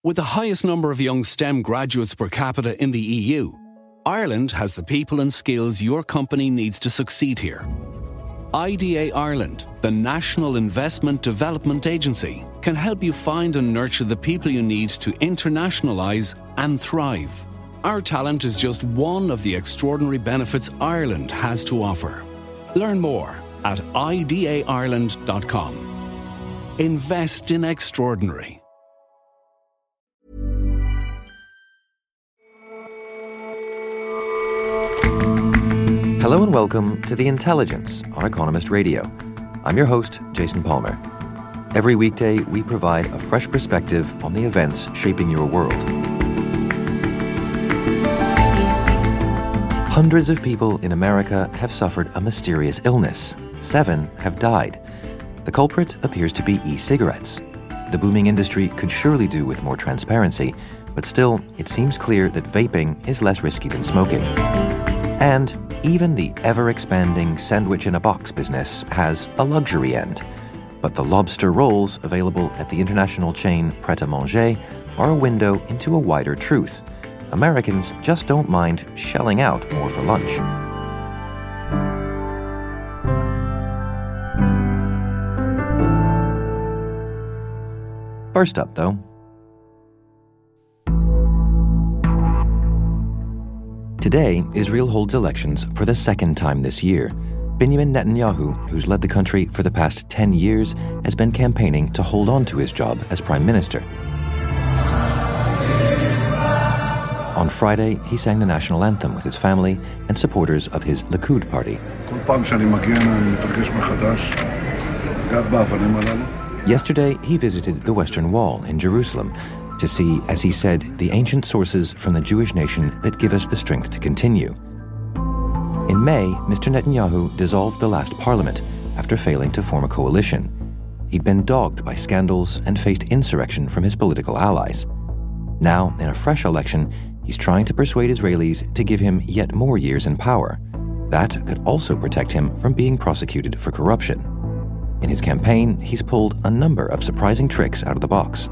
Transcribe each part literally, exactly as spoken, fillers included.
With the highest number of young STEM graduates per capita in the E U, Ireland has the people and skills your company needs to succeed here. I D A Ireland, the National Investment Development Agency, can help you find and nurture the people you need to internationalise and thrive. Our talent is just one of the extraordinary benefits Ireland has to offer. Learn more at I D A Ireland dot com. Invest in extraordinary. Hello and welcome to The Intelligence on Economist Radio. I'm your host, Jason Palmer. Every weekday, we provide a fresh perspective on the events shaping your world. Hundreds of people in America have suffered a mysterious illness. Seven have died. The culprit appears to be e-cigarettes. The booming industry could surely do with more transparency, but still, it seems clear that vaping is less risky than smoking. And even the ever-expanding sandwich-in-a-box business has a luxury end. But the lobster rolls available at the international chain Pret A Manger are a window into a wider truth. Americans just don't mind shelling out more for lunch. First up, though, today, Israel holds elections for the second time this year. Benjamin Netanyahu, who's led the country for the past ten years, has been campaigning to hold on to his job as prime minister. On Friday, he sang the national anthem with his family and supporters of his Likud party. Yesterday, he visited the Western Wall in Jerusalem to see, as he said, the ancient sources from the Jewish nation that give us the strength to continue. In May, Mister Netanyahu dissolved the last parliament after failing to form a coalition. He'd been dogged by scandals and faced insurrection from his political allies. Now, in a fresh election, he's trying to persuade Israelis to give him yet more years in power. That could also protect him from being prosecuted for corruption. In his campaign, he's pulled a number of surprising tricks out of the box.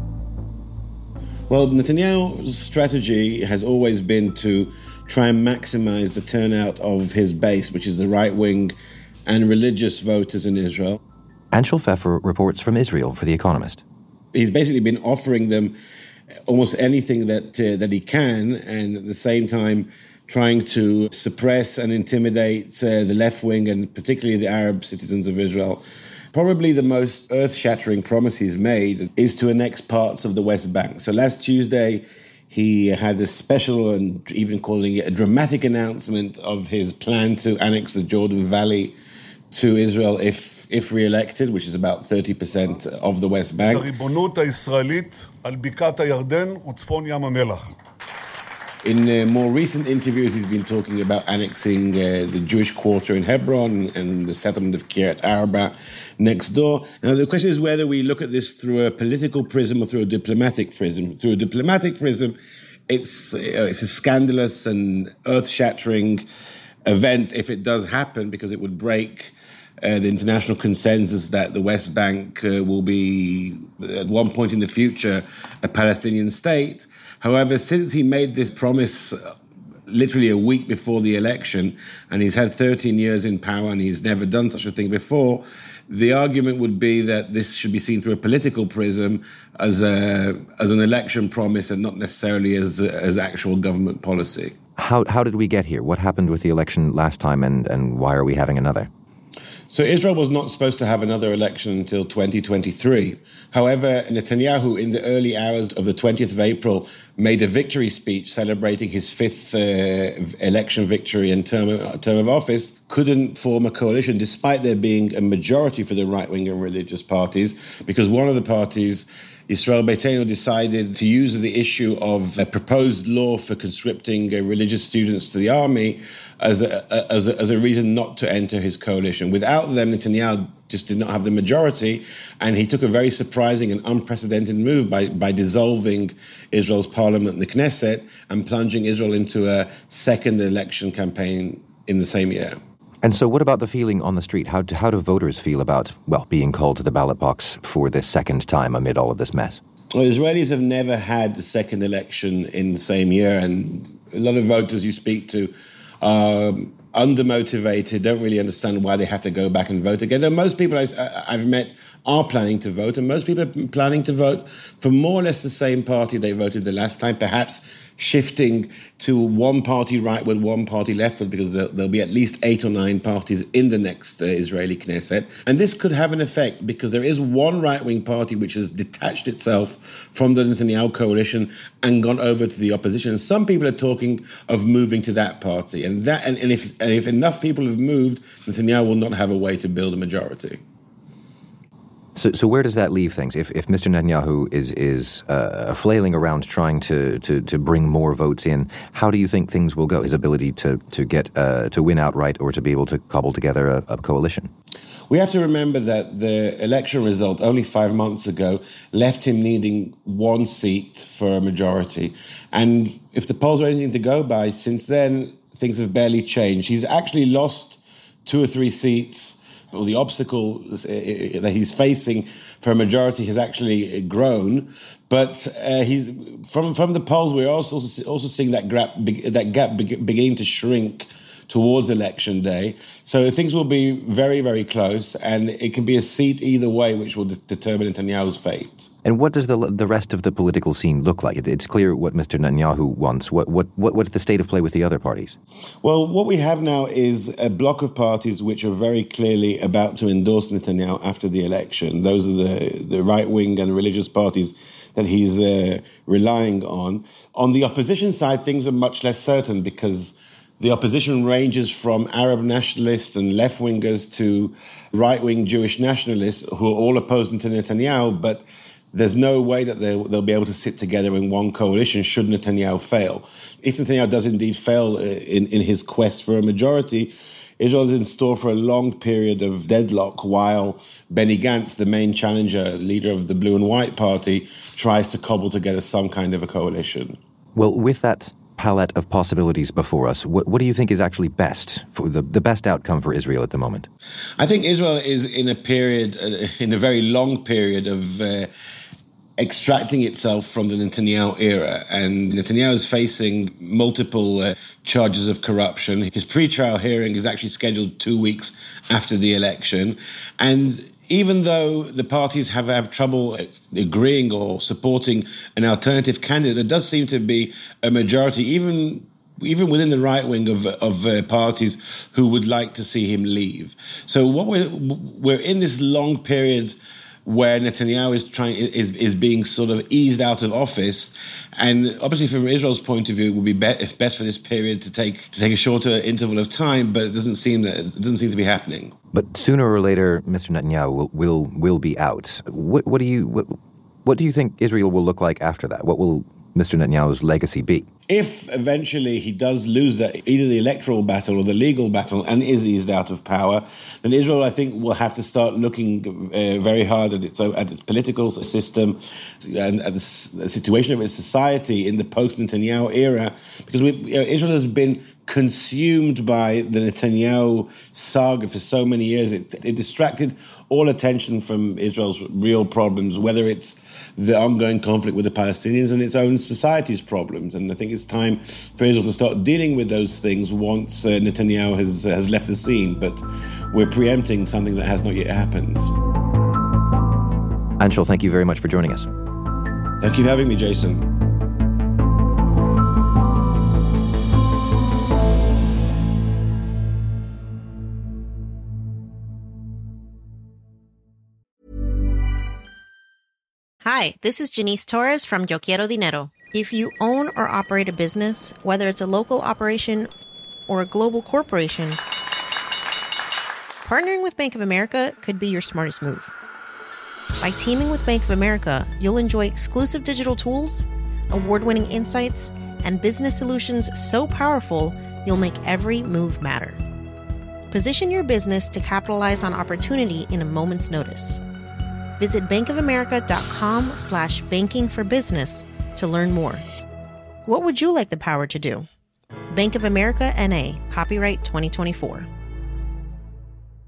Well, Netanyahu's strategy has always been to try and maximize the turnout of his base, which is the right-wing and religious voters in Israel. Anshel Pfeffer reports from Israel for The Economist. He's basically been offering them almost anything that uh, that he can, and at the same time trying to suppress and intimidate uh, the left wing and particularly the Arab citizens of Israel. Probably the most earth-shattering promise he's made is to annex parts of the West Bank. So last Tuesday, he had a special and even calling it a dramatic announcement of his plan to annex the Jordan Valley to Israel if if re-elected, which is about thirty percent of the West Bank. In uh, more recent interviews, he's been talking about annexing uh, the Jewish quarter in Hebron and the settlement of Kiryat Arba next door. Now, the question is whether we look at this through a political prism or through a diplomatic prism. Through a diplomatic prism, it's, uh, it's a scandalous and earth-shattering event if it does happen, because it would break uh, the international consensus that the West Bank uh, will be, at one point in the future, a Palestinian state. However, since he made this promise literally a week before the election, and he's had thirteen years in power and he's never done such a thing before, the argument would be that this should be seen through a political prism as a as an election promise and not necessarily as as actual government policy. How how did we get here? What happened with the election last time, and, and why are we having another? So Israel was not supposed to have another election until twenty twenty-three. However, Netanyahu, in the early hours of the twentieth of April, made a victory speech celebrating his fifth uh, election victory and term of, term of office, couldn't form a coalition, despite there being a majority for the right-wing and religious parties, because one of the parties, Yisrael Beitenu, decided to use the issue of a proposed law for conscripting uh, religious students to the army as a, as a, as a reason not to enter his coalition. Without them, Netanyahu just did not have the majority, and he took a very surprising and unprecedented move by, by dissolving Israel's parliament, the Knesset, and plunging Israel into a second election campaign in the same year. And so what about the feeling on the street? How do, how do voters feel about, well, being called to the ballot box for the second time amid all of this mess? Well, Israelis have never had the second election in the same year, and a lot of voters you speak to are undermotivated, don't really understand why they have to go back and vote again. Though most people I, I've met are planning to vote, and most people are planning to vote for more or less the same party they voted the last time, perhaps shifting to one party rightward, one party leftward, because there'll, there'll be at least eight or nine parties in the next uh, Israeli Knesset. And this could have an effect because there is one right-wing party which has detached itself from the Netanyahu coalition and gone over to the opposition. And some people are talking of moving to that party. And that, and, and, if, and if enough people have moved, Netanyahu will not have a way to build a majority. So, so where does that leave things? If if Mister Netanyahu is is uh, flailing around trying to, to, to bring more votes in, how do you think things will go? His ability to to get uh, to win outright or to be able to cobble together a, a coalition? We have to remember that the election result only five months ago left him needing one seat for a majority, and if the polls are anything to go by, since then things have barely changed. He's actually lost two or three seats. Well, the obstacle that he's facing for a majority has actually grown, but uh, he's from from the polls we're also also seeing that gap that gap beginning to shrink towards election day. So things will be very, very close, and it can be a seat either way, which will de- determine Netanyahu's fate. And what does the the rest of the political scene look like? It, it's clear what Mister Netanyahu wants. What what what what's the state of play with the other parties? Well, what we have now is a block of parties which are very clearly about to endorse Netanyahu after the election. Those are the, the right-wing and religious parties that he's uh, relying on. On the opposition side, things are much less certain because the opposition ranges from Arab nationalists and left-wingers to right-wing Jewish nationalists who are all opposing to Netanyahu, but there's no way that they'll, they'll be able to sit together in one coalition should Netanyahu fail. If Netanyahu does indeed fail in, in his quest for a majority, Israel is in store for a long period of deadlock while Benny Gantz, the main challenger, leader of the Blue and White Party, tries to cobble together some kind of a coalition. Well, with that palette of possibilities before us, what, what do you think is actually best for the, the best outcome for Israel at the moment? I think Israel is in a period, uh, in a very long period of uh, extracting itself from the Netanyahu era. And Netanyahu is facing multiple uh, charges of corruption. His pre-trial hearing is actually scheduled two weeks after the election. And even though the parties have, have trouble agreeing or supporting an alternative candidate, there does seem to be a majority, even even within the right wing of of uh, parties, who would like to see him leave. So what we're we're in this long period where Netanyahu is trying is is being sort of eased out of office, and obviously from Israel's point of view, it would be, be best for this period to take to take a shorter interval of time. But it doesn't seem that it doesn't seem to be happening. But sooner or later, Mister Netanyahu will will, will be out. What what do you what, what do you think Israel will look like after that? What will Mister Netanyahu's legacy be? If eventually he does lose that, either the electoral battle or the legal battle, and is eased out of power, then Israel, I think, will have to start looking uh, very hard at its at its political system and at the, the situation of its society in the post-Netanyahu era, because we, you know, Israel has been consumed by the Netanyahu saga for so many years. It, it distracted all attention from Israel's real problems, whether it's the ongoing conflict with the Palestinians and its own society's problems. And I think it's time for Israel to start dealing with those things once uh, Netanyahu has, uh, has left the scene. But we're preempting something that has not yet happened. Anshel, thank you very much for joining us. Thank you for having me, Jason. Hi, this is Janice Torres from Yo Quiero Dinero. If you own or operate a business, whether it's a local operation or a global corporation, partnering with Bank of America could be your smartest move. By teaming with Bank of America, you'll enjoy exclusive digital tools, award-winning insights, and business solutions so powerful you'll make every move matter. Position your business to capitalize on opportunity in a moment's notice. Visit bankofamerica.com slash banking for business to learn more. What would you like the power to do? Bank of America N A, copyright twenty twenty-four.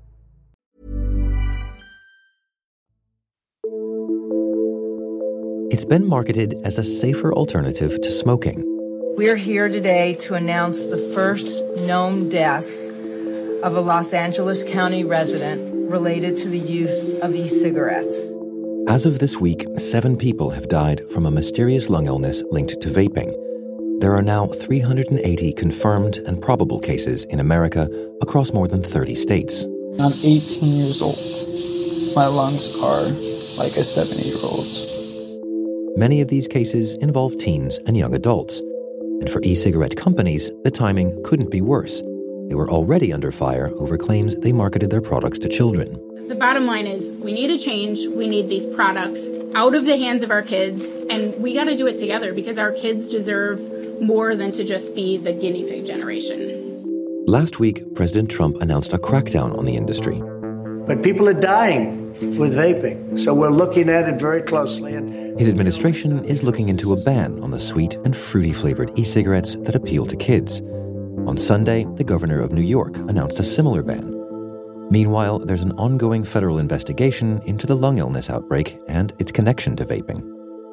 It's It's been marketed as a safer alternative to smoking. We're here today to announce the first known death of a Los Angeles County resident related to the use of e-cigarettes. As of this week, seven people have died from a mysterious lung illness linked to vaping. There are now three hundred eighty confirmed and probable cases in America across more than thirty states. I'm eighteen years old. My lungs are like a seventy-year-old's. Many of these cases involve teens and young adults. And for e-cigarette companies, the timing couldn't be worse. They were already under fire over claims they marketed their products to children. The bottom line is we need a change. We need these products out of the hands of our kids, and we got to do it together because our kids deserve more than to just be the guinea pig generation. Last week, President Trump announced a crackdown on the industry. But people are dying with vaping, so we're looking at it very closely. And His administration is looking into a ban on the sweet and fruity-flavored e-cigarettes that appeal to kids. On Sunday, the governor of New York announced a similar ban. Meanwhile, there's an ongoing federal investigation into the lung illness outbreak and its connection to vaping.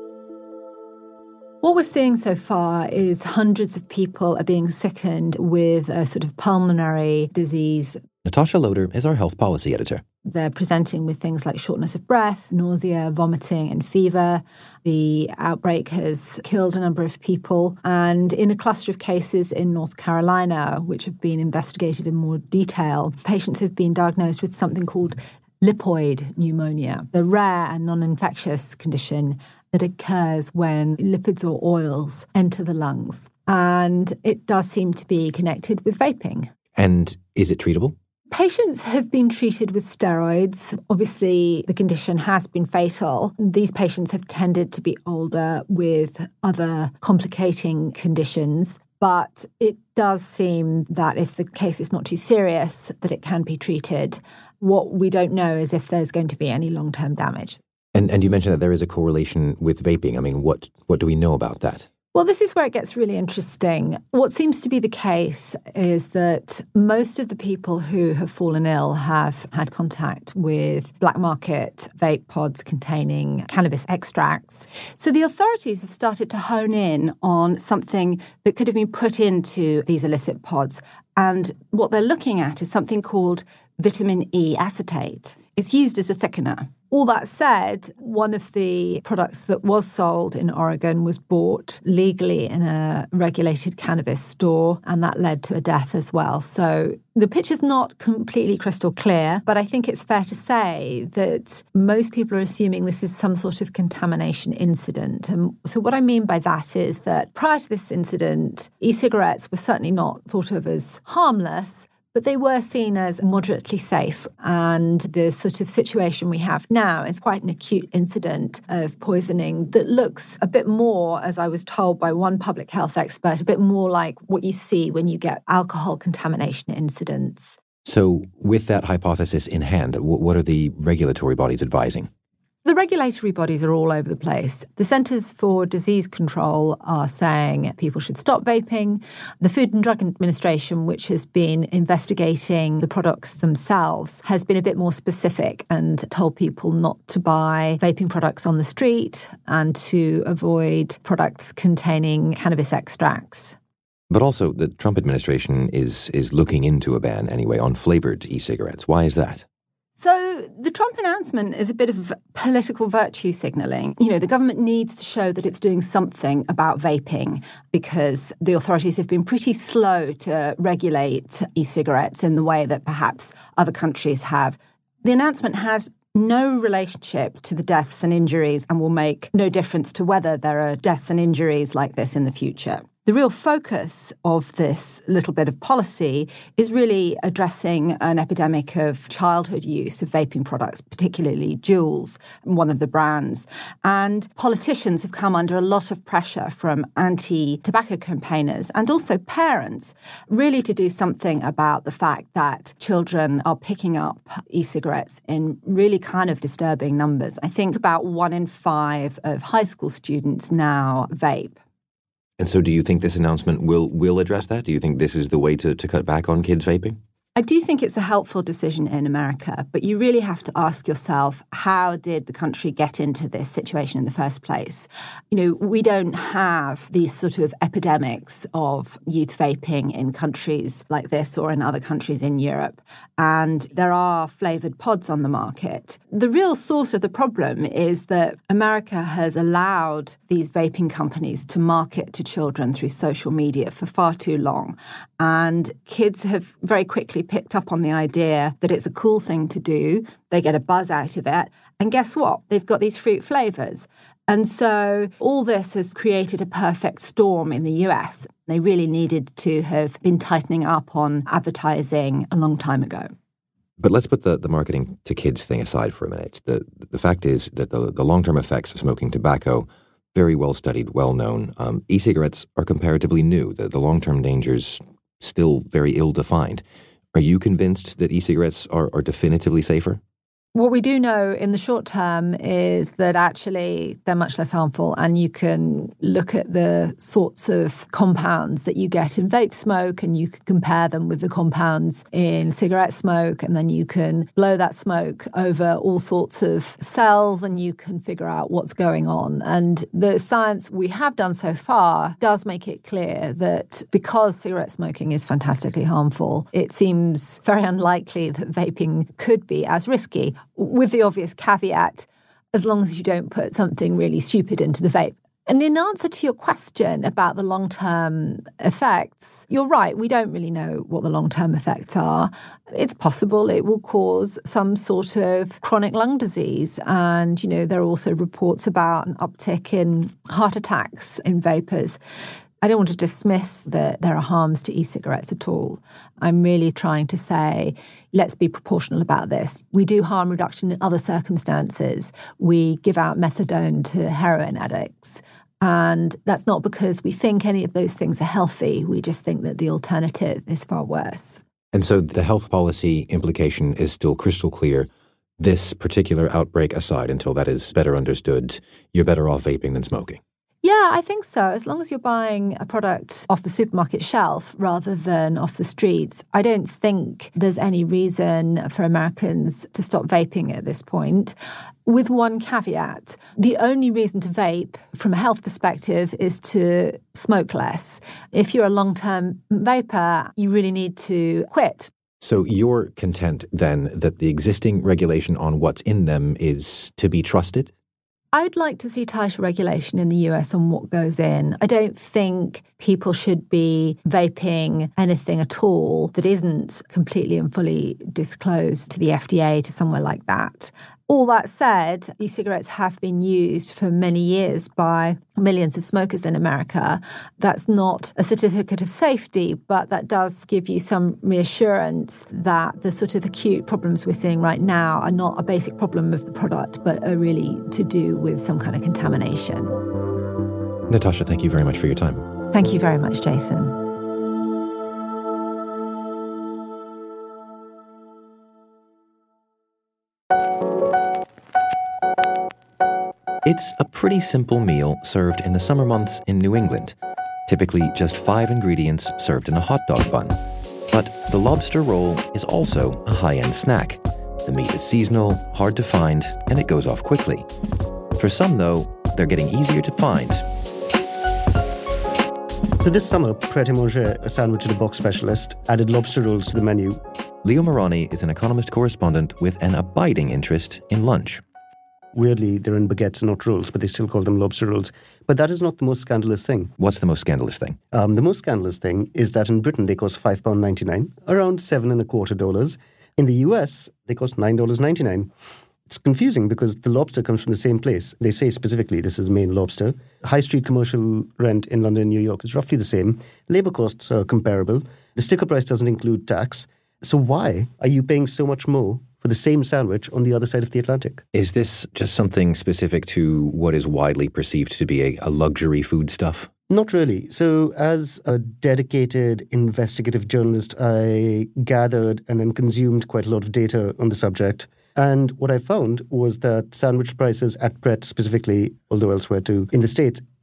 What we're seeing so far is hundreds of people are being sickened with a sort of pulmonary disease. Natasha Loder is our health policy editor. They're presenting with things like shortness of breath, nausea, vomiting, and fever. The outbreak has killed a number of people. And in a cluster of cases in North Carolina, which have been investigated in more detail, patients have been diagnosed with something called lipoid pneumonia, the rare and non-infectious condition that occurs when lipids or oils enter the lungs. And it does seem to be connected with vaping. And is it treatable? Patients have been treated with steroids. Obviously, the condition has been fatal. These patients have tended to be older with other complicating conditions. But it does seem that if the case is not too serious, that it can be treated. What we don't know is if there's going to be any long-term damage. And and you mentioned that there is a correlation with vaping. I mean, what what do we know about that? Well, this is where it gets really interesting. What seems to be the case is that most of the people who have fallen ill have had contact with black market vape pods containing cannabis extracts. So the authorities have started to hone in on something that could have been put into these illicit pods. And what they're looking at is something called vitamin E acetate. It's used as a thickener. All that said, one of the products that was sold in Oregon was bought legally in a regulated cannabis store, and that led to a death as well. So the picture's not completely crystal clear, but I think it's fair to say that most people are assuming this is some sort of contamination incident. And so what I mean by that is that prior to this incident, e-cigarettes were certainly not thought of as harmless, but they were seen as moderately safe. And the sort of situation we have now is quite an acute incident of poisoning that looks a bit more, as I was told by one public health expert, a bit more like what you see when you get alcohol contamination incidents. So with that hypothesis in hand, what are the regulatory bodies advising? The regulatory bodies are all over the place. The Centers for Disease Control are saying people should stop vaping. The Food and Drug Administration, which has been investigating the products themselves, has been a bit more specific and told people not to buy vaping products on the street and to avoid products containing cannabis extracts. But also the Trump administration is is looking into a ban anyway on flavored e-cigarettes. Why is that? So the Trump announcement is a bit of political virtue signalling. You know, the government needs to show that it's doing something about vaping because the authorities have been pretty slow to regulate e-cigarettes in the way that perhaps other countries have. The announcement has no relationship to the deaths and injuries and will make no difference to whether there are deaths and injuries like this in the future. The real focus of this little bit of policy is really addressing an epidemic of childhood use of vaping products, particularly Juuls, one of the brands. And politicians have come under a lot of pressure from anti-tobacco campaigners and also parents, really to do something about the fact that children are picking up e-cigarettes in really kind of disturbing numbers. I think about one in five of high school students now vape. And so do you think this announcement will will address that? Do you think this is the way to, to cut back on kids vaping? I do think it's a helpful decision in America, but you really have to ask yourself, how did the country get into this situation in the first place? You know, we don't have these sort of epidemics of youth vaping in countries like this or in other countries in Europe, and there are flavoured pods on the market. The real source of the problem is that America has allowed these vaping companies to market to children through social media for far too long, and kids have very quickly picked up on the idea that it's a cool thing to do. They get a buzz out of it. And guess what? They've got these fruit flavours. And so all this has created a perfect storm in the U S. They really needed to have been tightening up on advertising a long time ago. But let's put the, the marketing to kids thing aside for a minute. The the fact is that the, the long-term effects of smoking tobacco, very well studied, well known. Um, e-cigarettes are comparatively new. The, the long-term dangers still very ill-defined. Are you convinced that e-cigarettes are, are definitively safer? What we do know in the short term is that actually they're much less harmful, and you can look at the sorts of compounds that you get in vape smoke and you can compare them with the compounds in cigarette smoke, and then you can blow that smoke over all sorts of cells and you can figure out what's going on. And the science we have done so far does make it clear that because cigarette smoking is fantastically harmful, it seems very unlikely that vaping could be as risky, with the obvious caveat, as long as you don't put something really stupid into the vape. And in answer to your question about the long-term effects, you're right, we don't really know what the long-term effects are. It's possible it will cause some sort of chronic lung disease. And, you know, there are also reports about an uptick in heart attacks in vapors. I don't want to dismiss that there are harms to e-cigarettes at all. I'm really trying to say, let's be proportional about this. We do harm reduction in other circumstances. We give out methadone to heroin addicts. And that's not because we think any of those things are healthy. We just think that the alternative is far worse. And so the health policy implication is still crystal clear. This particular outbreak aside, until that is better understood, you're better off vaping than smoking. Yeah, I think so. As long as you're buying a product off the supermarket shelf rather than off the streets, I don't think there's any reason for Americans to stop vaping at this point. With one caveat, the only reason to vape from a health perspective is to smoke less. If you're a long-term vapor, you really need to quit. So you're content then that the existing regulation on what's in them is to be trusted? I'd like to see tighter regulation in the U S on what goes in. I don't think people should be vaping anything at all that isn't completely and fully disclosed to the F D A, to somewhere like that. All that said, e-cigarettes have been used for many years by millions of smokers in America. That's not a certificate of safety, but that does give you some reassurance that the sort of acute problems we're seeing right now are not a basic problem of the product, but are really to do with some kind of contamination. Natasha, thank you very much for your time. Thank you very much, Jason. It's a pretty simple meal served in the summer months in New England. Typically just five ingredients served in a hot dog bun. But the lobster roll is also a high-end snack. The meat is seasonal, hard to find, and it goes off quickly. For some, though, they're getting easier to find. So this summer, Pret a Manger, a sandwich-in-a-box specialist, added lobster rolls to the menu. Leo Morani is an Economist correspondent with an abiding interest in lunch. Weirdly, they're in baguettes, not rolls, but they still call them lobster rolls. But that is not the most scandalous thing. What's the most scandalous thing? Um, the most scandalous thing is that in Britain, they cost five pounds ninety-nine, around seven and a quarter dollars. In the U S, they cost nine dollars ninety-nine. It's confusing because the lobster comes from the same place. They say specifically this is Maine lobster. High street commercial rent in London and New York is roughly the same. Labour costs are comparable. The sticker price doesn't include tax. So why are you paying so much more for the same sandwich on the other side of the Atlantic? Is this just something specific to what is widely perceived to be a, a luxury foodstuff? Not really. So as a dedicated investigative journalist, I gathered and then consumed quite a lot of data on the subject. And what I found was that sandwich prices at Pret specifically, although elsewhere too, in the States,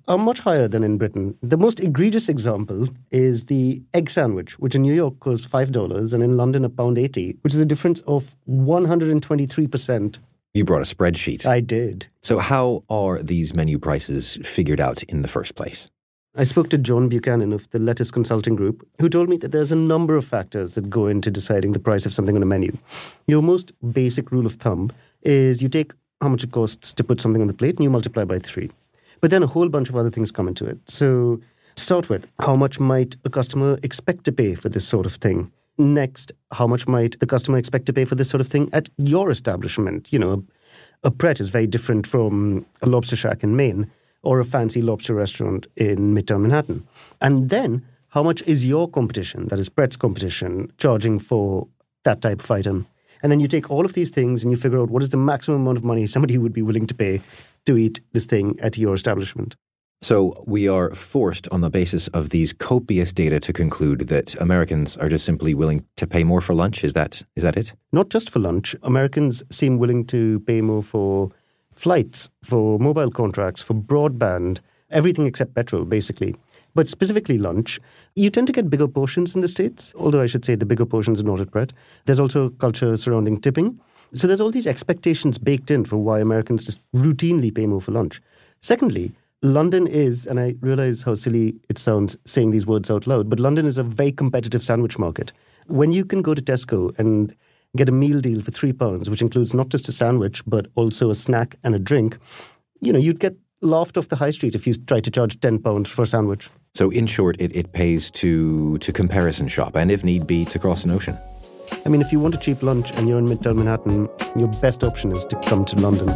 are much higher than in Britain. The most egregious example is the egg sandwich, which in New York costs five dollars and in London one pound eighty, which is a difference of one hundred twenty-three percent. You brought a spreadsheet. I did. So how are these menu prices figured out in the first place? I spoke to John Buchanan of the Lettuce Consulting Group, who told me that there's a number of factors that go into deciding the price of something on a menu. Your most basic rule of thumb is you take how much it costs to put something on the plate and you multiply by three. But then a whole bunch of other things come into it. So start with, how much might a customer expect to pay for this sort of thing? Next, how much might the customer expect to pay for this sort of thing at your establishment? You know, a Pret is very different from a lobster shack in Maine or a fancy lobster restaurant in Midtown Manhattan. And then, how much is your competition, that is Pret's competition, charging for that type of item? And then you take all of these things and you figure out what is the maximum amount of money somebody would be willing to pay to eat this thing at your establishment. So we are forced on the basis of these copious data to conclude that Americans are just simply willing to pay more for lunch. Is that is that it? Not just for lunch. Americans seem willing to pay more for flights, for mobile contracts, for broadband, everything except petrol, basically. But specifically lunch, you tend to get bigger portions in the States, although I should say the bigger portions are not at Pret. There's also culture surrounding tipping. So there's all these expectations baked in for why Americans just routinely pay more for lunch. Secondly, London is, and I realize how silly it sounds saying these words out loud, but London is a very competitive sandwich market. When you can go to Tesco and get a meal deal for three pounds, which includes not just a sandwich, but also a snack and a drink, you know, you'd get laughed off the high street if you tried to charge ten pounds for a sandwich. So in short, it, it pays to, to comparison shop and if need be, to cross an ocean. I mean, if you want a cheap lunch and you're in Midtown Manhattan, your best option is to come to London.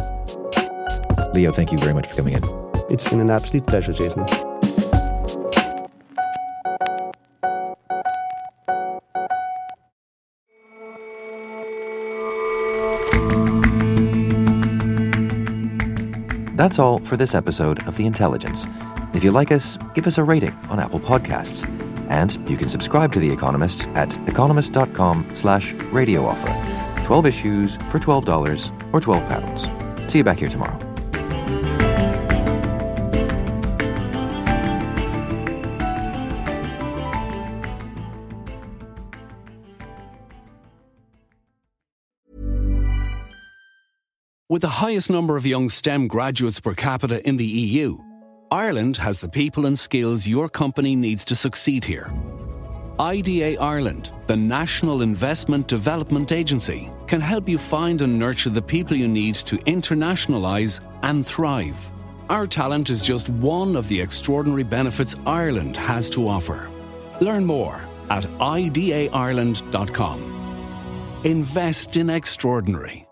Leo, thank you very much for coming in. It's been an absolute pleasure, Jason. That's all for this episode of The Intelligence. If you like us, give us a rating on Apple Podcasts. And you can subscribe to The Economist at economist.com slash radio offer. twelve issues for twelve dollars or twelve pounds. See you back here tomorrow. With the highest number of young STEM graduates per capita in the E U, Ireland has the people and skills your company needs to succeed here. I D A Ireland, the National Investment Development Agency, can help you find and nurture the people you need to internationalise and thrive. Our talent is just one of the extraordinary benefits Ireland has to offer. Learn more at I D A Ireland dot com. Invest in extraordinary.